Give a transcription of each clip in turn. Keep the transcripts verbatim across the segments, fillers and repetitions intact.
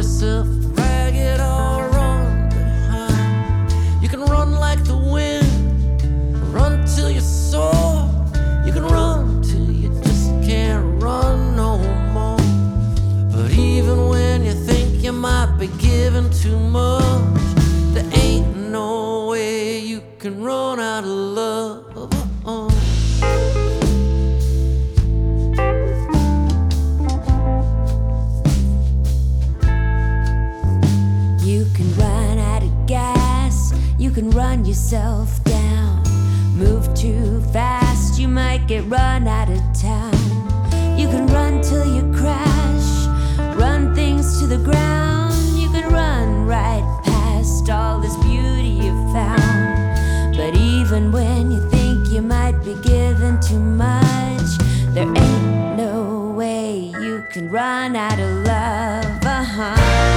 yourself ragged or run behind. You can run like the wind, run till you're sore. You can run till you just can't run no more. But even when you think you might be giving too much, there ain't no way you can run out of love. Uh-uh. You can run out of gas, you can run yourself down. Move too fast, you might get run out of town. You can run till you crash, run things to the ground. You can run right past all this beauty you found. But even when you think you might be giving too much, there ain't no way you can run out of love. Uh-huh.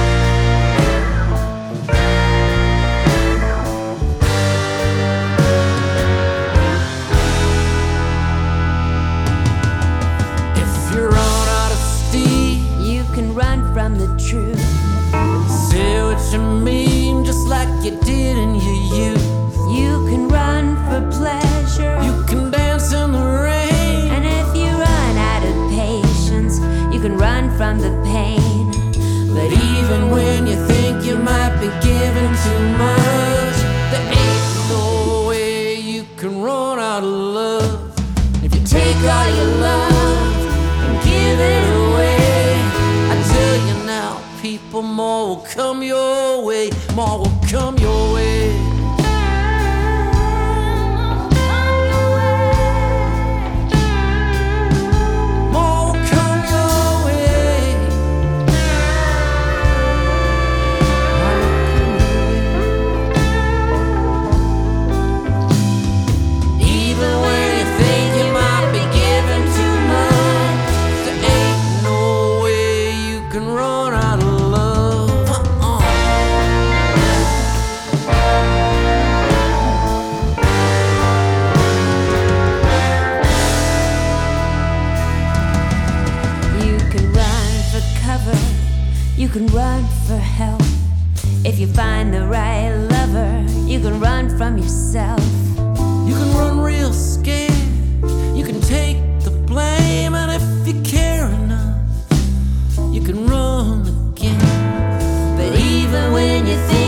Run from the truth. Say what you mean, just like you did in your youth. You can run for pleasure, you can dance in the rain. And if you run out of patience, you can run from the pain. But even when you think you might be giving too much, there ain't no way you can run out of love. If you take all your love and give it away, tell you now, people, more will come your way, more will come your way. More will come your way. Even when you think you might be giving too much, there ain't no way you can run out of love. Uh-uh. You can run for cover, you can run for help. If you find the right lover, you can run from yourself. You can run real scared, you can take the blame, and if you care enough, you can run again. But even when you think